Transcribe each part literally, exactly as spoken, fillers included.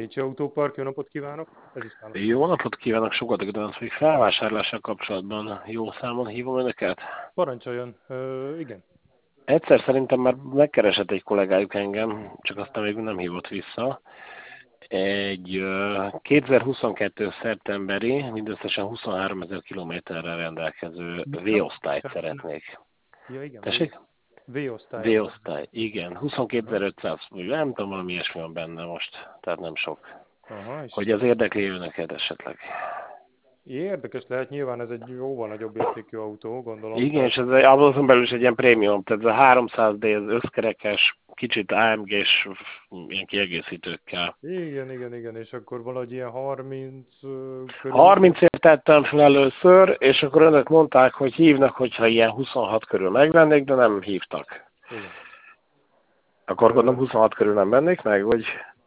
Pécsi Autópark, jó napot kívánok! Ez is nálam. Jó napot kívánok, sokat gondolom, hogy felvásárlással kapcsolatban jó számon hívom önöket. Parancsoljon, Ö, igen. Egyszer szerintem már megkeresett egy kollégájuk engem, csak aztán még nem hívott vissza. Egy uh, kétezer-huszonkettő szeptemberi, mindösszesen huszonháromezer kilométerrel rendelkező V-osztályt szeretnék. Ja, igen, Tessék? V-osztály. V-osztály, igen. huszonkétezer-ötszáz, nem tudom, valami ilyesmi van benne most, tehát nem sok. Aha, és Hogy az érdekli önöket esetleg. érdekes lehet, nyilván ez egy jóval nagyobb értékű autó, gondolom. Igen, és ez azon belül is egy ilyen prémium, tehát ez a háromszáz dé, az összkerekes, kicsit á em gés ilyen kiegészítőkkel. Igen, igen, igen, és akkor valahogy ilyen harminc ö, körül. harmincért tettem fel először, és akkor önök mondták, hogy hívnak, hogyha ilyen huszonhat körül megvennék, de nem hívtak. Igen. Akkor Ö, gondolom huszonhat körül nem vennék meg, vagy...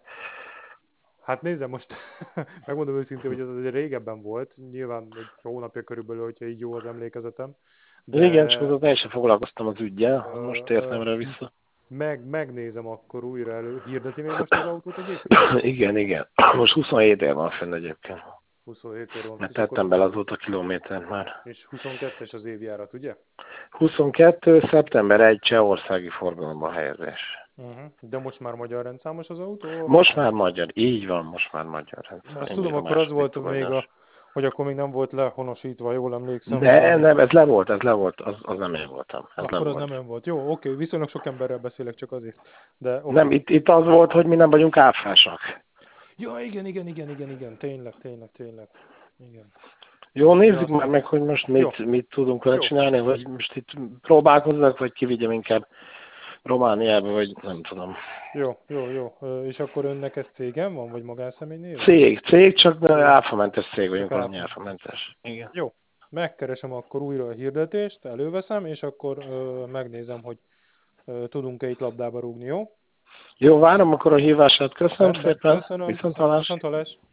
Hát nézem most, megmondom őszintén, hogy ez azért régebben volt, nyilván egy hónapja körülbelül, hogyha így jó az emlékezetem, de Igen, csak azon én sem foglalkoztam az üggyel, ö, most ö, értem rá vissza. meg, megnézem akkor újra elő. Hirdeti még most az autót egyébként? Igen, igen. Most huszonhét év van fenn egyébként. huszonhét ér van. Mert És akkor tettem bele azóta kilométert már. és huszonkettes az évjárat, ugye? huszonkettő. szeptember elseje csehországi forgalomba helyezés. Uh-huh. De most már magyar rendszámos az autó? Most már magyar, így van, most már magyar. Mert azt tudom, akkor az volt még a, hogy akkor még nem volt lehonosítva, jól emlékszem. Ne, valami. nem, ez le volt, ez le volt, az, az nem én voltam. Ez Akkor az volt. nem ön volt. Jó, oké, viszonylag sok emberrel beszélek csak azért. De, okay. Nem, itt, itt az volt, hogy mi nem vagyunk áfásak. Ja, igen, igen, igen, igen, igen, tényleg, tényleg, tényleg. Igen. Jó, nézzük Ja, már meg, hogy most mit, jó. mit tudunk vele Jó. csinálni, vagy most itt próbálkozzak, vagy kivigyem inkább Romániába, vagy nem tudom. Jó, jó, jó. Ö, És akkor önnek ez cégem van, vagy magánszemély név? Cég, cég, csak áfamentes cég vagyunk, Csak valami áfa. áfamentes. Igen. Jó. Megkeresem akkor újra a hirdetést, előveszem, és akkor ö, megnézem, hogy ö, tudunk-e itt labdába rúgni, jó? Jó, várom akkor a hívását. Köszönöm Rendben, szépen. köszönöm, Viszont köszönöm, hallásra. viszont hallás.